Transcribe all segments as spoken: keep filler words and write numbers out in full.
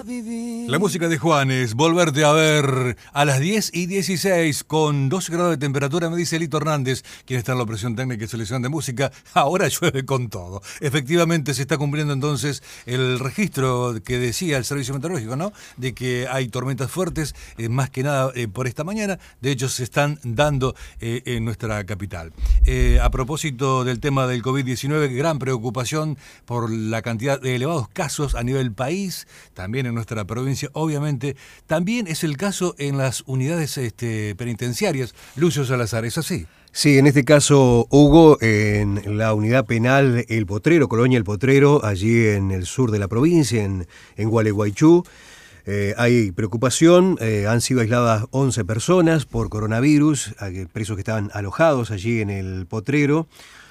La música de Juanes, volverte a ver a las diez y dieciséis con doce grados de temperatura, me dice Lito Hernández, quien está en la operación técnica y selección de música. Ahora llueve con todo. Efectivamente se está cumpliendo entonces el registro que decía el servicio meteorológico, ¿no? De que hay tormentas fuertes, eh, más que nada eh, por esta mañana. De hecho se están dando eh, en nuestra capital. Eh, a propósito del tema del COVID diecinueve, gran preocupación por la cantidad de elevados casos a nivel país, también en nuestra provincia. Obviamente, también es el caso en las unidades este, penitenciarias. Lucio Salazar, ¿es así? Sí, en este caso, Hugo, en la unidad penal El Potrero, Colonia El Potrero, allí en el sur de la provincia, en, en Gualeguaychú, eh, hay preocupación. Eh, han sido aisladas once personas por coronavirus, presos que estaban alojados allí en El Potrero.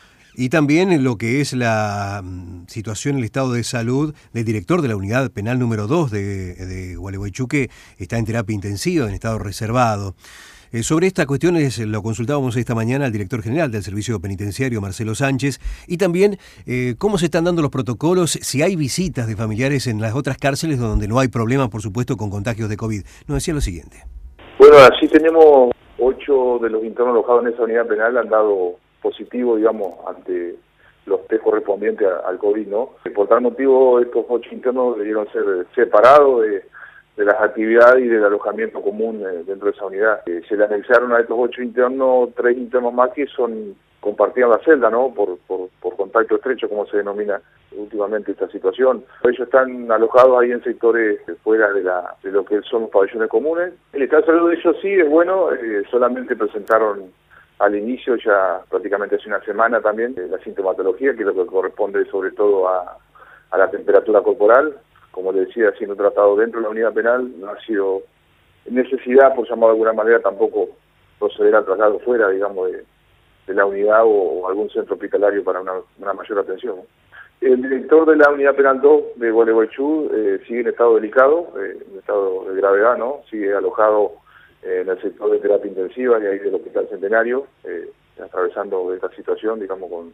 Y también en lo que es la situación, el estado de salud del director de la unidad penal número dos de, de Gualeguaychú, que está en terapia intensiva, en estado reservado. Eh, sobre esta cuestión es, lo consultábamos esta mañana al director general del Servicio Penitenciario, Marcelo Sánchez, y también eh, cómo se están dando los protocolos, si hay visitas de familiares en las otras cárceles donde no hay problemas, por supuesto, con contagios de COVID. Nos decía lo siguiente. Bueno, así tenemos ocho de los internos alojados en esa unidad penal han dado positivo, digamos, ante los test correspondientes al COVID, ¿no? Por tal motivo, estos ocho internos debieron ser separados de, de las actividades y del alojamiento común eh, dentro de esa unidad. Eh, se le anexaron a estos ocho internos, tres internos más que son compartían la celda, ¿no? Por, por, por contacto estrecho, como se denomina últimamente esta situación. Ellos están alojados ahí en sectores fuera de, la, de lo que son los pabellones comunes. El estado de salud de ellos sí es bueno, eh, solamente presentaron al inicio, ya prácticamente hace una semana también, eh, la sintomatología, que es lo que corresponde sobre todo a, a la temperatura corporal. Como le decía, siendo tratado dentro de la unidad penal, no ha sido necesidad, por llamarlo de alguna manera, tampoco proceder al traslado fuera, digamos, de, de la unidad o, o algún centro hospitalario para una, una mayor atención. El director de la unidad penal dos de Gualeguaychú eh, sigue en estado delicado, eh, en estado de gravedad, ¿no? Sigue alojado en el sector de terapia intensiva y ahí del Hospital Centenario, eh, atravesando esta situación, digamos, con,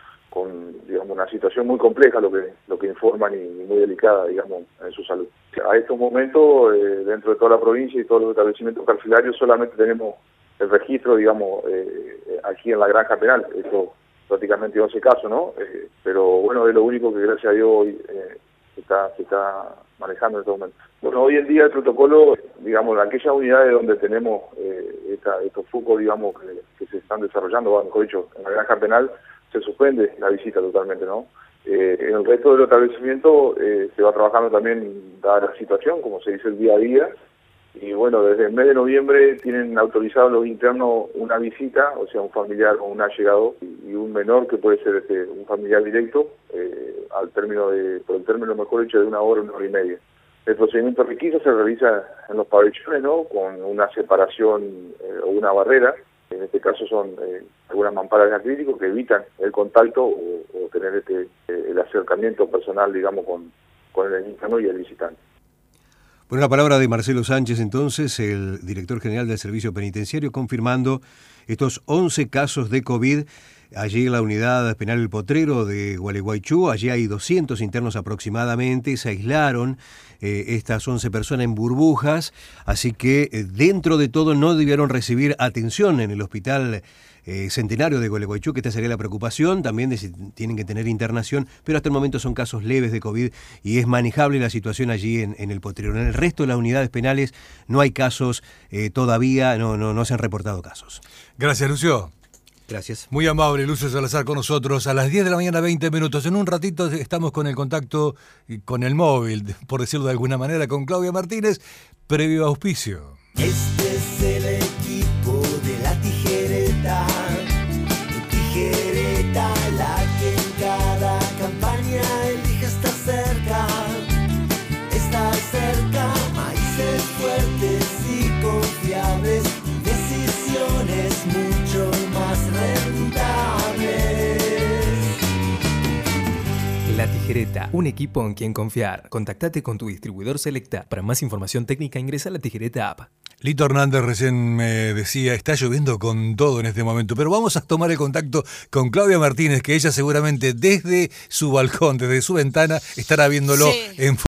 con digamos una situación muy compleja, lo que lo que informan, y, y muy delicada, digamos, en su salud. A estos momentos, eh, dentro de toda la provincia y todos los establecimientos carcelarios, solamente tenemos el registro, digamos, eh, aquí en la granja penal, esto prácticamente once casos, ¿no? Eh, pero bueno, es lo único que gracias a Dios hoy eh, se está, se está manejando en este momento. Bueno, hoy en día el protocolo, digamos, en aquellas unidades donde tenemos eh, esta, estos focos, digamos, que, que se están desarrollando, o mejor dicho, en la granja penal, se suspende la visita totalmente, ¿no? Eh, en el resto de los establecimientos eh, se va trabajando también, dada la situación, como se dice, el día a día. Y bueno, desde el mes de noviembre tienen autorizado los internos una visita, o sea, un familiar o un allegado, y, y un menor que puede ser este, un familiar directo, eh, al término de, por el término, mejor dicho, de una hora, una hora y media. El procedimiento requisito se realiza en los pabellones, ¿no? Con una separación eh, o una barrera. En este caso son eh, algunas mamparas de acrílico que evitan el contacto o, o tener este eh, el acercamiento personal, digamos, con, con el interno y el visitante. Bueno, la palabra de Marcelo Sánchez, entonces, el director general del Servicio Penitenciario, confirmando estos once casos de COVID allí en la unidad penal El Potrero de Gualeguaychú. Allí hay doscientos internos aproximadamente. Se aislaron eh, estas once personas en burbujas, así que eh, dentro de todo no debieron recibir atención en el Hospital Eh, Centenario de Gualeguaychú, que esta sería la preocupación, también de si tienen que tener internación, pero hasta el momento son casos leves de COVID y es manejable la situación allí en, en El Potrero. En el resto de las unidades penales no hay casos eh, todavía, no, no, no se han reportado casos. Gracias, Lucio. Gracias. Muy amable, Lucio Salazar con nosotros. A las diez de la mañana, veinte minutos. En un ratito estamos con el contacto, con el móvil, por decirlo de alguna manera, con Claudia Martínez, previo auspicio. Este es el equipo de La Tijereta, Tijereta, la que en cada campaña elige estar cerca, estar cerca, maíces fuertes y confiables, decisiones mucho más rentables. La Tijereta, un equipo en quien confiar. Contactate con tu distribuidor Selecta. Para más información técnica ingresa a La Tijereta App. Lito Hernández recién me decía, está lloviendo con todo en este momento, pero vamos a tomar el contacto con Claudia Martínez, que ella seguramente desde su balcón, desde su ventana, estará viéndolo sí. en